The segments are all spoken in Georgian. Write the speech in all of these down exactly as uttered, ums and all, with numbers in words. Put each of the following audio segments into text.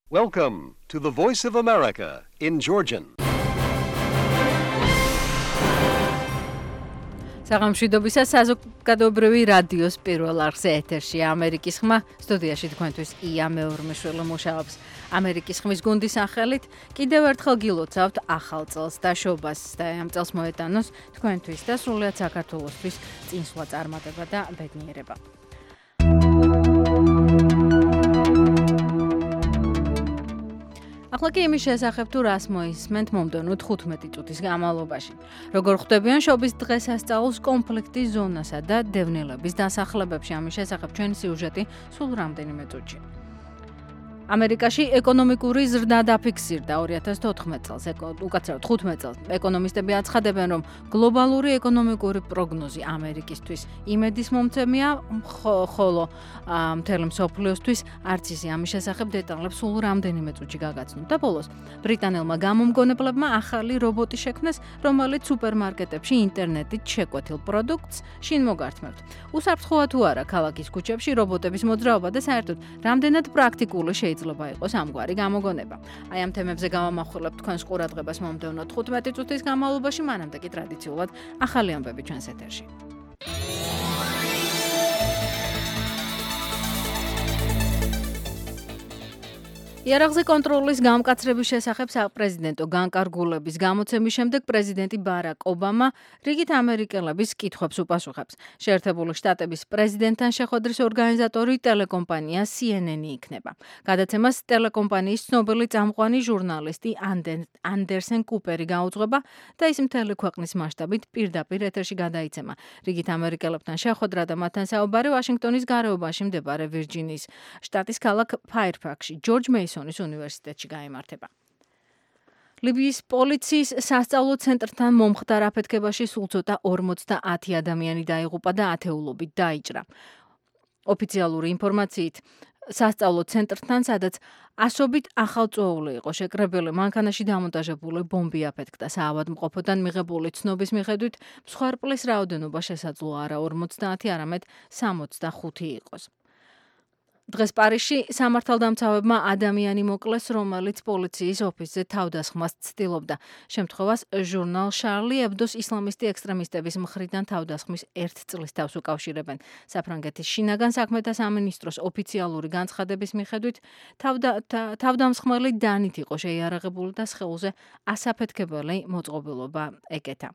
Welcome to the Voice of America in Georgian. საღამოშვიდობისა საზოგადოებრივი რადიოს პირველ არხზე ეთერში ამერიკის ხმა სტუდიაში თქვენთვის ია მეორმეშვილი მუშაობს. ამერიკის ხმის გუნდის სახელით კიდევ ერთხელ გილოცავთ ახალ წელს და შობას და ამ წელს მოეტანოს თქვენთვის და სრულიად საქართველოსთვის წინსვლა წარმატება და ბედნიერება. ახლა კი იმის შესახებ თუ რას მოისმენთ მომდევნო თხუთმეტი წუთის განმავლობაში. როგორ ხვდებიან შობის დღესასწაულს კონფლიქტის ზონასა და დევნილების დასახლებებში, ამის შესახებ ჩვენი სიუჟეტი სულ რამდენიმე წუთში. ამერიკაში ეკონომიკური ზრდა დაფიქსირდა ორი ათას თოთხმეტ წელს, უკაცრავად თხუთმეტ წელს. ეკონომისტები აცხადებენ, რომ გლობალური ეკონომიკური პროგნოზი ამერიკისთვის იმედის მომცემია, ხოლო მთელი მსოფლიოსთვის არც ისე. ამის შესახებ დეტალებს სულ რამდენიმე წუთში გაგაცნობთ და ბოლოს ბრიტანელმა გამომგონებლებმა ახალი რობოტი შექმნეს, რომელიც სუპერმარკეტებში ინტერნეტით შეკვეთილ პროდუქტს შინ მოგართმევთ. უსაფრთხოა თუ არა ქალაქის ქუჩებში რობოტების მოძრაობა და საერთოდ რამდენად პრაქტიკული შეიძლება იყოს ამგვარი გამოგონება. აი ამ თემებზე გავამახვილებთ თქვენს ყურადღებას მომდევნო თხუთმეტი წუთის განმავლობაში, მანამდე კი ტრადიციულად ახალი ამბები ჩვენს ეთერში. იარაღზე კონტროლის გამკაცრების შესახებ საპრეზიდენტო განკარგულების გამოცემის შემდეგ პრეზიდენტი ბარაკ ობამა რიგით ამერიკელების კითხვებს უპასუხებს. შეერთებული შტატების პრეზიდენტთან შეხვედრის ორგანიზატორი ტელეკომპანია სი ენ ენი იქნება. გადაცემას ტელეკომპანიის ცნობილი წამყვანი ჟურნალისტი ანდერსენ კუპერი გაუძღვება და ის მთელი ქვეყნის მასშტაბით პირდაპირ ეთერში გადაიცემა. რიგით ამერიკელებთან შეხვედრა და მათთან საუბარი ვაშინგტონის გარეუბანში მდებარე ვირჯინიის შტატის ქალაქ ფაირფაქსში ჯორჯ მეისონის უნივერსიტეტში გაიმართება. ლიბიის პოლიციის სასწავლო ცენტრთან მომხდარ აფეთქებაში სულ ცოტა ორმოცდაათი ადამიანი დაიღუპა და ათეულობით დაიჭრა. ოფიციალური ინფორმაციით სასწავლო ცენტრთან, სადაც ასობით ახალწოული იყო შეკრებილი, მანქანაში დამონტაჟებული ბომბი აფეთქდა. საავადმყოფოდან მიღებული ცნობის მიხედვით მსხვერპლის რაოდენობა შესაძლოა არა ორმოცდაათი, არამედ სამოცდახუთი იყოს. დღეს პარიზში სამართალდამცავებმა ადამიანი მოკლეს, რომელიც პოლიციის ოფისზე თავდასხმას ცდილობდა. შემთხვევას ჟურნალ შარლი ებდოს ისლამისტი ექსტრემისტების მხრიდან თავდასხმის ერთ წლის თავს უკავშირებენ. საფრანგეთის შინაგან საქმეთა სამინისტროს ოფიციალური განცხადების მიხედვით თავდა, თავდამსხმელი დანით იყო შეიარაღებული და სხეულზე ასაფეთქებელი მოწყობილობა ეკეთა.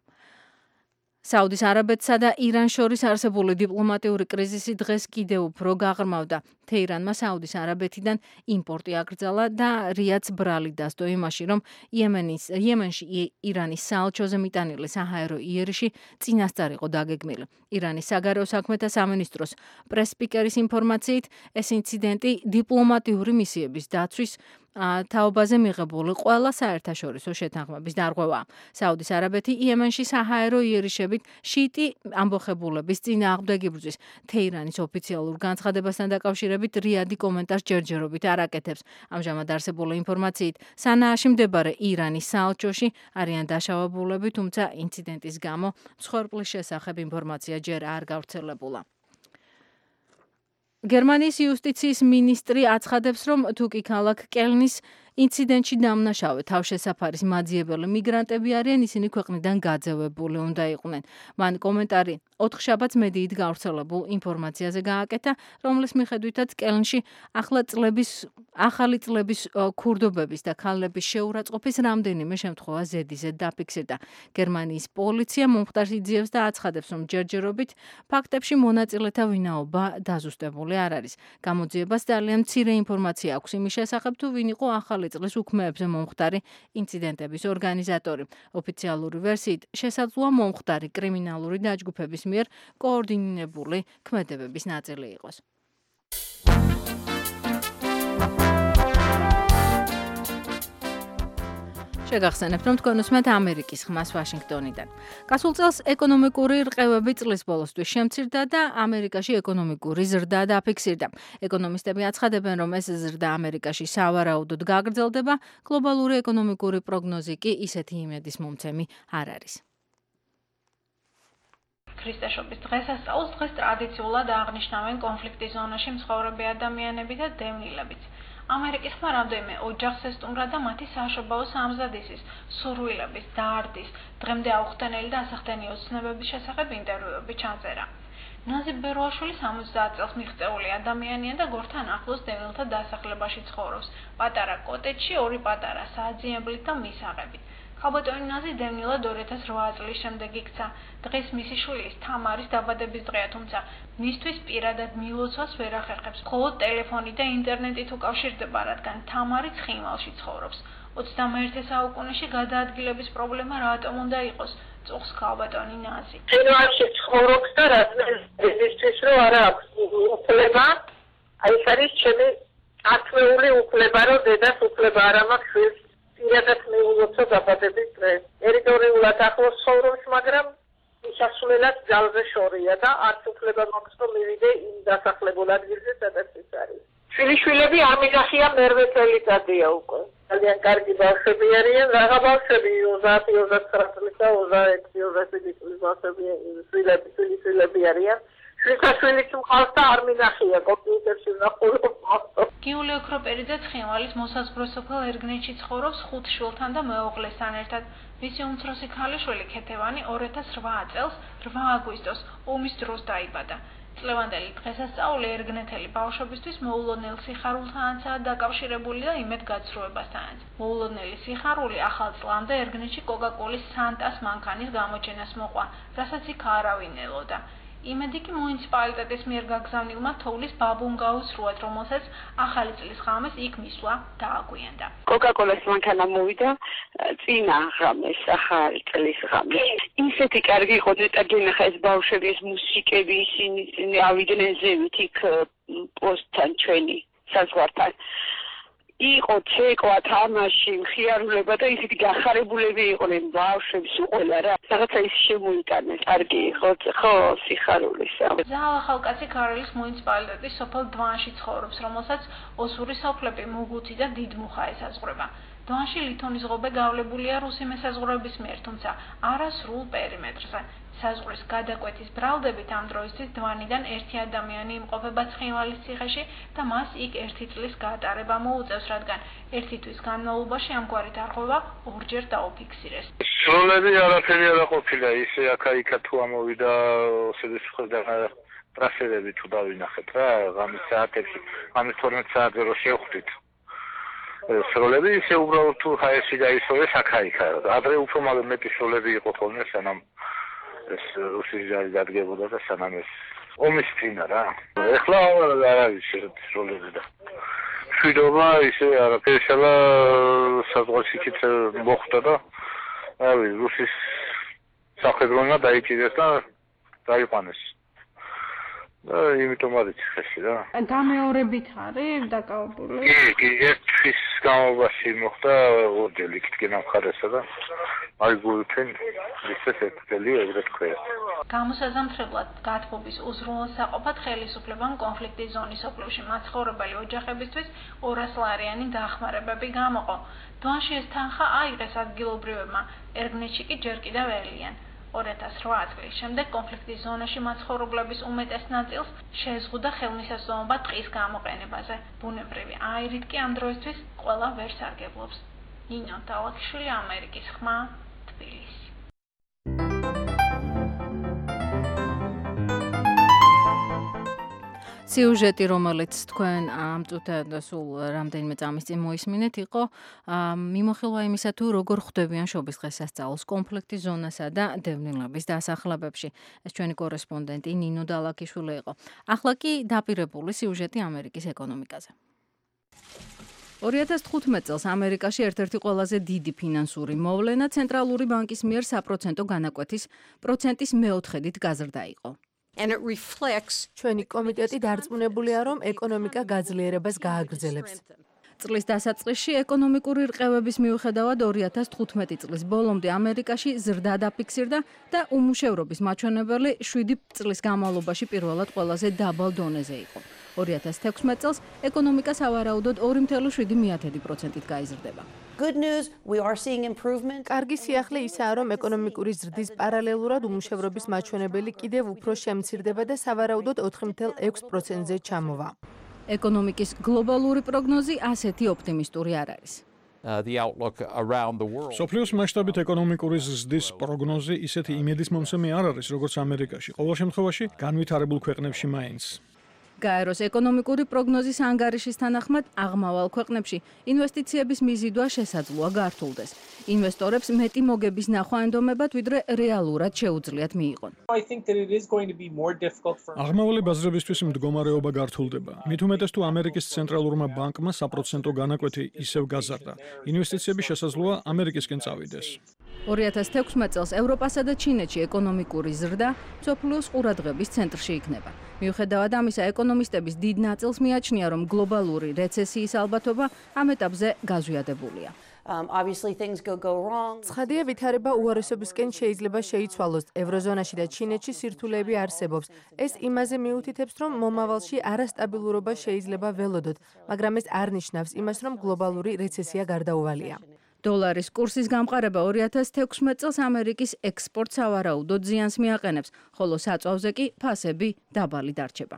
საუდის არაბეთსა და irans შორის არსებული დიპლომატიური კრიზისი დღეს კიდევ უფრო გაღრმავდა. თეირანმა საუდის არაბეთიდან იმპორტი აკრძალა და რიადს ბრალი დასდო იმაში, რომ იემენის იემენში ირანის საელჩოზე მიტანილი საჰაერო იერიში წინასწარ იყო დაგეგმილი. ირანის საგარეო საქმეთა სამინისტროს პრეს-სპიკერის ინფორმაციით, ეს ინციდენტი დიპლომატიური მისიების დაცვის თაობაზე მიღებული ყველა საერთაშორისო შეთანხმების დარღვევაა. საუდის არაბეთი იემენში საჰაერო იერიშებით შიიტი ამბოხებულების წინააღმდეგ იბრძვის. თეირანის ოფიციალურ განცხადებასთან დაკავშირებით რიადი კომენტარს ჯერჯერობით არ აკეთებს. ამჟამად არსებული ინფორმაციით, სანააში მდებარე ირანის საელჩოში არიან დაშავებულები, თუმცა ინციდენტის გამო მსხვერპლის შესახებ ინფორმაცია ჯერ არ გავრცელებულა. გერმანიის იუსტიციის მინისტრი აცხადებს, რომ თუკი ქალაქ კელნის ინციდენტში დამნაშავე თავშესაფარის მაძიებელი მიგრანტები არიან, ისინი ქვეყნიდან გაძევებული უნდა იყვნენ. მან კომენტარი ოთხშაბათს მედიით გავრცელებულ ინფორმაციაზე გააკეთა, რომლის მიხედვითაც კელნში ახლა წლების ახალი წლების ქურდობების და ქალების შეურაცხყოფის რამდენიმე შემთხვევა ზედიზედ დაფიქსირდა. გერმანიის პოლიცია მომხდარს იძიებს და აცხადებს, რომ ჯერჯერობით ფაქტებში მონაწილეთა ვინაობა დაზუსტებული არ არის. გამოძიებას ძალიან მცირე ინფორმაცია აქვს იმის შესახებ, თუ ვინ იყო ახალი წლის უქმეებზე მომხდარი ინციდენტების ორგანიზატორი. ოფიციალური ვერსიით შესაძლოა მომხდარი კრიმინალური დაჯგუფების მიერ კოორდინირებული ქმედებების ნაწილი იყოს. შეგახსენებთ, რომ თქვენ უსმენთ ამერიკის ხმას ვაშინგტონიდან. გასულ წელს ეკონომიკური რყევები წლის ბოლოსთვის შემცირდა და ამერიკაში ეკონომიკური ზრდა დაფიქსირდა. ეკონომისტები აცხადებენ, რომ ეს ზრდა ამერიკაში სავარაუდოდ გაგრძელდება, გლობალური ეკონომიკური პროგნოზი კი ისეთი იმედის მომცემი არ არის. ქრისტეშობის დღესასწაულს დღეს ტრადიციულად აღნიშნავენ კონფლიქტის ზონაში მცხოვრები ადამიანები და დევნილებიც. ამერიკის ხმა რამდენიმე ოჯახს ესტუმრა და მათი საშობაო სამზადისის, სურვილების, დარდის, დღემდე აუხსნელი და ასახდენი ოცნებების შესახებ ინტერვიუები ჩაწერა. ნაზი ბეროაშვილი სამოცდაათ წელს მიღწეული ადამიანია და გორთან ახლოს დევნილთა დასახლებაში ცხოვრობს. პატარა კოტეჯში ორი პატარა საძიებლით და მისაღებით. ქალბატონი ნაზი დევნილად ორი ათას რვა წლის შემდეგ იქცა. დღეს მისი შვილის თამარის დაბადების დღეა, თუმცა მისთვის პირადად მილოცვას ვერ ახერხებს. მხოლოდ ტელეფონით და ინტერნეტით უკავშირდება, რადგან თამარი ცხინვალში ცხოვრობს. ოცდამეერთე საუკუნეში გადაადგილების პრობლემა რატომ უნდა იყოს? წუხს ქალბატონი ნაზი. ცხინვალში ცხოვრობს და რაზმისთვის რომ არა აქვს უფლება, აი ეს არის ჩემი ათვეული უფლება, რომ დედას უფლება არ მაქვს შვილს პირადად მიულოცო დაბადების დღეს. ტერიტორიულად ახლოს ცხოვრობს, მაგრამ ისასვლელად ძალზე შორია და არც უფლება მაქვს რომ მივიდე იმ დასახლებულ ადგილზე, სადაც ის არის. შვილიშვილები არ მიგახია მერვე წელიწადია უკვე. ძალიან კარგი ბავშვები არიან, რაღა ბავშვები ოცდაათი ოცდათვრამეტი წლის და ოცდაექვსი ოცდაშვიდი წლის ბავშვები, შვილები, შვილიშვილები არიან. შვილიშვილიც მყავს და არ მინახია კომპიუტერში ვნახულობ. გიული ოქროპერიძე ცხინვალის მოსაზღვრე სოფელ ერგნეთში ცხოვრობს ხუთ შვილთან და მეუღლესთან ერთად. მისი უმცროსი ქალიშვილი ქეთევანი ორი ათას რვა წელს რვა აგვისტოს ომის დროს დაიბადა. წლევანდელი დღესასწაული ერგნეთელი ბავშვებისთვის მოულოდნელ სიხარულთანაცაა დაკავშირებული და იმედგაცრუებასთანაც. მოულოდნელი სიხარული ახალ წლამდე ერგნეთში კოკა-კოლის სანტას მანქანის გამოჩენას მოყვა, რასაც იქ არავინ ელოდა. იმედი კი მუნიციპალიტეტის მიერ გაგზავნილმა თოვლის ბაბუნგაუს რუად, რომელსაც ახალი წლის ღამეს იქ მისვლა დააგვიანდა. კოკა-კოლას მანქანა მოვიდა წინა ღამეს, ახალი წლის ღამეს. ისეთი კარგი იყო დეტაგენახა ეს ბავშვები, ეს მუსიკები, ისინი ავიდნენ ზევით იქ პოსტთან ჩვენი საზღვართან. იყო ცეკვა, თამაში, მხიარულება და ისეთი გახარებულები იყვნენ ბავშვები, ყველა რა. რაღაცა ის შემოიტანეს, კარგი იყო, ხო, სიხარულისა. ზაალ ახალკაცი ქარელის მუნიციპალიტეტის სოფელ დვანში ცხოვრობს, რომელსაც ოსური სოფლები მუგუთი და დიდმუხა ესაზღვრება. დვანში ლითონის ღობე გავლებულია რუსი მესაზღვრეების მიერ, თუმცა არა სრულ პერიმეტრზე. საზღვრის გადაკვეთის ბრალდებით ამ დროისთვის დვანიდან ერთი ადამიანი იმყოფება ცხინვალის ციხეში და მას იქ ერთი წლის გაატარება მოუწევს, რადგან ერთი თვის განმავლობაში ამგვარი დარღვევა ორჯერ დაუფიქსირეს. სროლები არაფერი არ ყოფილა, ისე აქა-იქა თუ ამოვიდა ოსეთის ტრასერები თუ დავინახეთ რა, ღამის საათებში, ღამის თორმეტ საათზე რო შევხვდით. სროლები ისე უბრალოდ თუ ჰაერში გაისვეს აქა-იქა. ადრე უფრო მეტი სროლები იყო ხოლმე, სანამ ეს რუსის ჯარი დადგებოდა და სანამ ეს ომის წინა რა. ეხლა არ არის სროლები და მშვიდობა ისე არაფერი შელა საზღვარში იქით მოხვდა და აი რუსის სახელმწიფომა დაიჭირეს და დაიყვანეს. და იმიტომ არის ხეში რა. გამეორებით არის დაკავებული? კი, კი, ერთვის განმავლობაში მოხდა ორჯერ იქით ამხარესა და აი გულთენ ისე ერთელი ეგრეთ ქვია. გამოსაზამთრებლად გათბობის უზრუნველსაყოფად ხელისუფლებამ კონფლიქტის ზონის სოფლებში მაცხოვრებელი ოჯახებისთვის ორას ლარიანი დახმარებები გამოყო. დვანში ეს თანხა აიღეს ადგილობრივებმა, ერგნეთში კი ჯერ კიდევ ელიან. ორი ათას რვა წლის შემდეგ კონფლიქტის ზონაში მაცხოვრებლების უმეტეს ნაწილს შეზღუდა ხელმისაწვდომობა ტყის გამოყენებაზე. ბუნებრივი აირით კი ამ დროისთვის ყველა ვერ სარგებლობს. ნინო დალაქსშვილი, ამერიკის ხმა, თბილისი. სიუჟეტი, რომელიც თქვენ ამ წუთად სულ რამდენიმე წამის წინ მოისმინეთ, იყო მიმოხილვა იმისა, თუ როგორ ხვდებიან შობის დღესასწაულს კონფლიქტის ზონასა და დევნილების დასახლებებში. ეს ჩვენი კორესპონდენტი ნინო დალაქსშვილი იყო. ახლა კი დაპირებული სიუჟეტი ამერიკის ეკონომიკაზე. ორი ათას თხუთმეტ წელს ამერიკაში ერთ-ერთი ყველაზე დიდი ფინანსური მოვლენა ცენტრალური ბანკის მიერ საპროცენტო განაკვეთის პროცენტის მეოთხედით გაზრდა იყო. And it reflects ჩვენი კომიტეტი დარწმუნებულია, რომ ეკონომიკა გაძლიერებას გააგრძელებს. წლის დასაწყისში ეკონომიკური რყევების მიუხედავად ორი ათას თხუთმეტი წლის ბოლომდე ამერიკაში ზრდა დაფიქსირდა და უმუშევრობის მაჩვენებელი შვიდი წლის განმავლობაში პირველად ყველაზე დაბალ დონეზე იყო. ორი ათას თექვსმეტ წელს ეკონომიკა სავარაუდოდ ორი ათეული შვიდი პროცენტით გაიზრდება. good news, we are seeing improvement. კარგი სიახლე ისაა, რომ ეკონომიკური ზრდის პარალელურად უმუშევრობის მაჩვენებელი კიდევ უფრო შემცირდება და სავარაუდოდ ოთხი ათეული ექვსი პროცენტზე ჩამოვა. ეკონომიკის გლობალური პროგნოზი ასეთი ოპტიმისტური არ არის. სოფლიოს მასშტაბით ეკონომიკური ზრდის პროგნოზი ისეთი იმედის მომცემი არ არის, როგორც ამერიკაში. ყოველ შემთხვევაში, განვითარებულ ქვეყნებში მაინც. გაეროს ეკონომიკური პროგნოზის ანგარიშის თანახმად, აღმავალ ქვეყნებში ინვესტიციების მიზიდვა შესაძლოა გართულდეს. ინვესტორებს მეტი მოგების ნახვა ენდომებათ, ვიდრე რეალურად შეუძლიათ მიიღონ. აღმავალი ბაზრებისთვის მდგომარეობა გართულდება. მით უმეტეს თუ ამერიკის ცენტრალურმა ბანკმა საპროცენტო განაკვეთი ისევ გაზარდა. ინვესტიციები შესაძლოა ამერიკისკენ წავიდეს. ორი ათას თექვსმეტ წელს ევროპასა და ჩინეთში ეკონომიკური ზრდა მსოფლიოს ყურადღების ცენტრში იქნება. მიუხედავად ამისა, ეკონომისტების დიდ ნაწილს მიაჩნია, რომ გლობალური რეცესიის ალბათობა ამ ეტაპზე გაზვიადებულია. Um, obviously things go go wrong. ცხადია, ვითარება უარესობისკენ შეიძლება შეიცვალოს. ევროზონაში და ჩინეთში სირთულეები არსებობს. ეს იმაზე მიუთითებს, რომ მომავალში არასტაბილურობა შეიძლება ველოდოთ, მაგრამ ეს არ ნიშნავს იმას, რომ გლობალური რეცესია გარდაუვალია. დოლარის კურსის გამყარება ორი ათას თექვსმეტ წელს ამერიკის ექსპორტს სავარაუდოდ ზიანს მიაყენებს, ხოლო საწვავზე კი ფასები დაბალი დარჩება.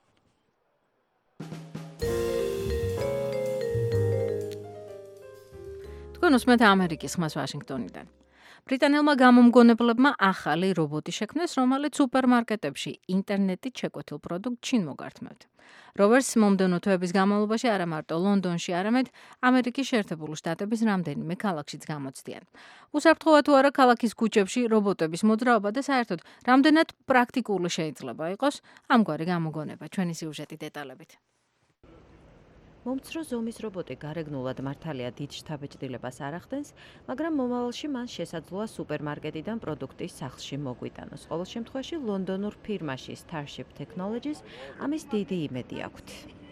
თქვენ უსმენთ ამერიკის ხმას ვაშინგტონიდან. ბრიტანელმა გამომგონებლებმა ახალი რობოტი შექმნეს, რომელიც სუპერმარკეტებში ინტერნეტით შეკვეთილ პროდუქტს შინ მოგართმევთ. როვერს მომდევნო თვეების განმავლობაში არა მარტო ლონდონში, არამედ ამერიკის შეერთებული შტატების რამდენიმე ქალაქშიც გამოცდიან. უსაფრთხოა თუ არა ქალაქის ქუჩებში რობოტების მოძრაობა და საერთოდ რამდენად პრაქტიკული შეიძლება იყოს ამგვარი გამოგონება. ჩვენი სიუჟეტი დეტალებით. მომცრო ზომის რობოტი გარეგნულად მართალია დიდ შთაბეჭდილებას არ ახდენს, მაგრამ მომავალში მან შესაძლოა სუპერმარკეტიდან პროდუქტის სახლში მოგვიტანოს. ყოველ შემთხვევაში ლონდონურ ფირმაში Starship Technologies ამის დიდი იმედი აქვთ.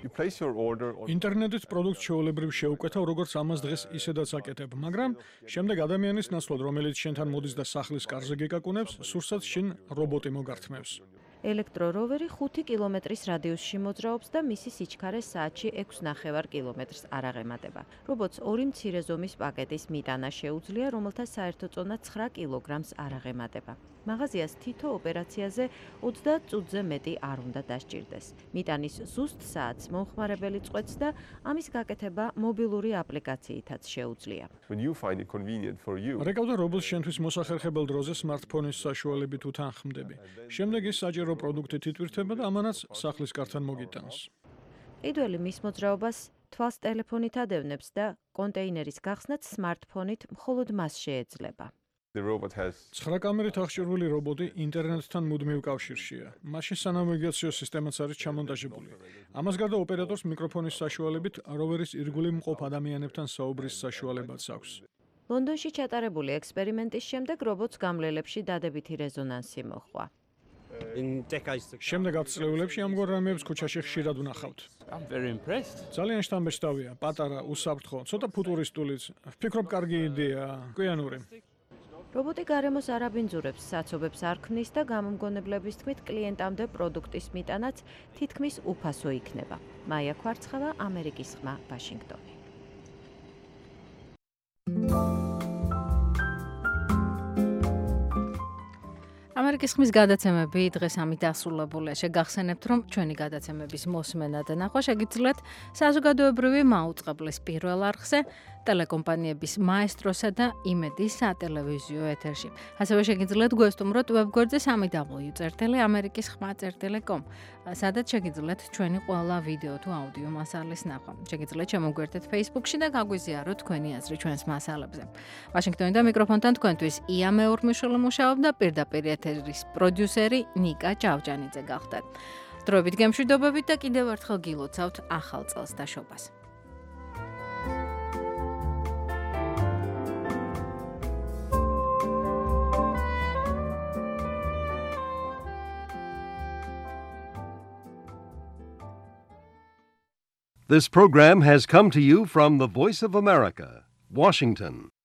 ინტერნეტით პროდუქტს ჩვეულებრივ შეუკვეთავ, როგორც ამას დღეს ისედაც აკეთებ, მაგრამ შემდეგ ადამიანის ნაცვლად, რომელიც შენთან მოდის და სახლის კარზე გეკაკუნებს, სურსაც შინ რობოტი მოგართმევს. ელექტროროვერი ხუთი კილომეტრის რადიუსში მოძრაობს და მისი სიჩქარე საათში ექვს ნახევარ კილომეტრს არ აღემატება. რობოტს ორი მცირე ზომის პაკეტის მიტანა შეუძლია, რომელთა საერთო წონა ცხრა კილოგრამს არ აღემატება. მაღაზიას თითო ოპერაციაზე ოცდაათ წუთზე მეტი არ უნდა დასჭირდეს. მიტანის ზუსტ საათს მომხმარებელი წყვეტს და ამის გაკეთება მობილური აპლიკაციითაც შეუძლია. რეკავდა რობოტს შენთვის მოსახერხებელ დროზე სმარტფონის საშუალებით უთანხმდები. შემდეგ ის საჭირო პროდუქტით იტვირთება და ამანაც სახლის კართან მოგიტანს. ყიდველი მის მოძრაობას თვალს ტელეფონით ადევნებს და კონტეინერის გახსნაც სმარტფონით მხოლოდ მას შეეძლება. ცხრა კამერით აღჭურვილი რობოტი ინტერნეტთან მუდმივ კავშირშია. მაშინ სანავიგაციო სისტემაც არის ჩამონტაჟებული. ამას გარდა ოპერატორს მიკროფონის საშუალებით როვერის ირგვლივ მყოფ ადამიანებთან საუბრის საშუალებაც აქვს. ლონდონში ჩატარებული ექსპერიმენტის შემდეგ რობოტს გამლელებში დადებითი რეზონანსი მოჰყვა. შემდეგ ათწლეულებში ამგვარ რამეებს ქუჩაში ხშირად ვნახავთ. ძალიან შთამბეჭდავია, პატარა, უსაფრთხო, ცოტა ფუტურისტულიც. ვფიქრობ, კარგი იდეაა, გვიანური. რობოტი გარემოს არ აბინძურებს, საცობებს არ ქმნის და გამომგონებლების თქმით კლიენტამდე პროდუქტის მიტანაც თითქმის უფასო იქნება. მაია ქვარცხავა, ამერიკის ხმა, ვაშინგტონი. ამერიკის ხმის გადაცემები დღეს ამით დასრულებულია. შეგახსენებთ, რომ ჩვენი გადაცემების მოსმენა და ნახვა შეგიძლიათ საზოგადოებრივი მაუწყებლის პირველ არხზე, ტელეკომპანიების მაესტროსა და იმედის სატელევიზიო ეთერში. ასევე შეგიძლიათ გვესტუმროთ ვებგვერდზე სამი დაბლიუ წერტილი ამერიკის ხმა წერტილი კომ, სადაც შეგიძლიათ ჩვენი ყველა ვიდეო თუ აუდიო მასალის ნახვა. შეგიძლიათ შემოგვერთეთ Facebook-ში და გაგვიზიაროთ თქვენი აზრი ჩვენს მასალებზე. ვაშინგტონიდან მიკროფონთან თქვენთვის ია მეურმიშვილი მუშაობდა, პირდაპირ ეთერის პროდიუსერი ნიკა ჭავჭანიძე გახდათ. დროებით გემშვიდობებით და კიდევ ერთხელ გილოცავთ ახალ წელს დაშობას. This program has come to you from the Voice of America, Washington.